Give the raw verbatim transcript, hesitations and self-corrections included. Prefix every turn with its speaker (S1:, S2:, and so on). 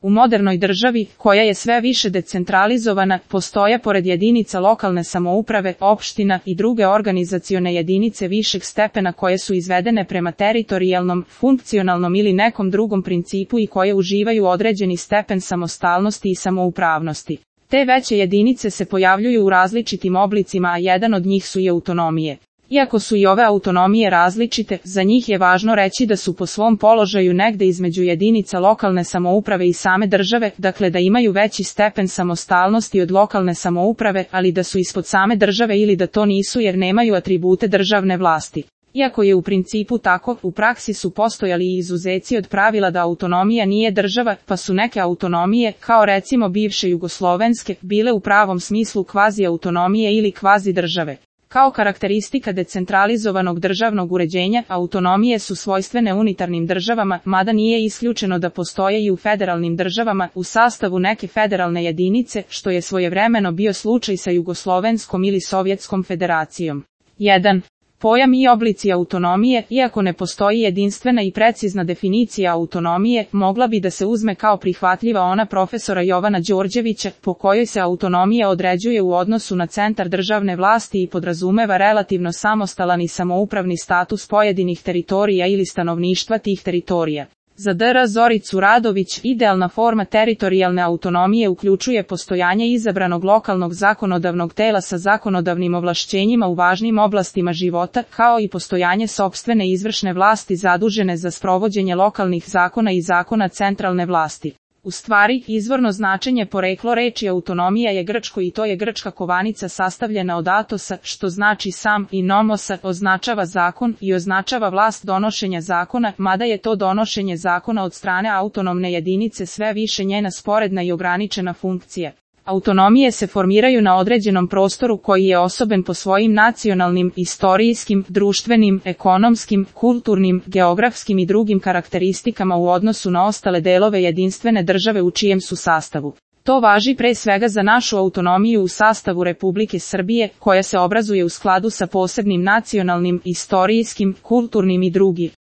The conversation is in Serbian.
S1: U modernoj državi, koja je sve više decentralizovana, postoje pored jedinica lokalne samouprave, opština i druge organizacione jedinice višeg stepena koje su izvedene prema teritorijalnom, funkcionalnom ili nekom drugom principu i koje uživaju određeni stepen samostalnosti i samoupravnosti. Te veće jedinice se pojavljuju u različitim oblicima, a jedan od njih su i autonomije. Iako su i ove autonomije različite, za njih je važno reći da su po svom položaju negde između jedinica lokalne samouprave i same države, dakle da imaju veći stepen samostalnosti od lokalne samouprave, ali da su ispod same države ili da to nisu jer nemaju atribute državne vlasti. Iako je u principu tako, u praksi su postojali i izuzeci od pravila da autonomija nije država, pa su neke autonomije, kao recimo bivše jugoslovenske, bile u pravom smislu kvazi autonomije ili kvazi države. Kao karakteristika decentralizovanog državnog uređenja, autonomije su svojstvene unitarnim državama, mada nije isključeno da postoje i u federalnim državama, u sastavu neke federalne jedinice, što je svojevremeno bio slučaj sa Jugoslovenskom ili Sovjetskom federacijom. jedan. Pojam i oblici autonomije, iako ne postoji jedinstvena i precizna definicija autonomije, mogla bi da se uzme kao prihvatljiva ona profesora Jovana Đorđevića, po kojoj se autonomija određuje u odnosu na centar državne vlasti i podrazumeva relativno samostalan i samoupravni status pojedinih teritorija ili stanovništva tih teritorija. Za dr Zoricu Radović, idealna forma teritorijalne autonomije uključuje postojanje izabranog lokalnog zakonodavnog tela sa zakonodavnim ovlašćenjima u važnim oblastima života, kao i postojanje sopstvene izvršne vlasti zadužene za sprovođenje lokalnih zakona i zakona centralne vlasti. U stvari, izvorno značenje poreklo reči autonomija je grčko i to je grčka kovanica sastavljena od atosa, što znači sam, i nomosa, označava zakon i označava vlast donošenja zakona, mada je to donošenje zakona od strane autonomne jedinice sve više njena sporedna i ograničena funkcija. Autonomije se formiraju na određenom prostoru koji je osoben po svojim nacionalnim, istorijskim, društvenim, ekonomskim, kulturnim, geografskim i drugim karakteristikama u odnosu na ostale delove jedinstvene države u čijem su sastavu. To važi pre svega za našu autonomiju u sastavu Republike Srbije, koja se obrazuje u skladu sa posebnim nacionalnim, istorijskim, kulturnim i drugim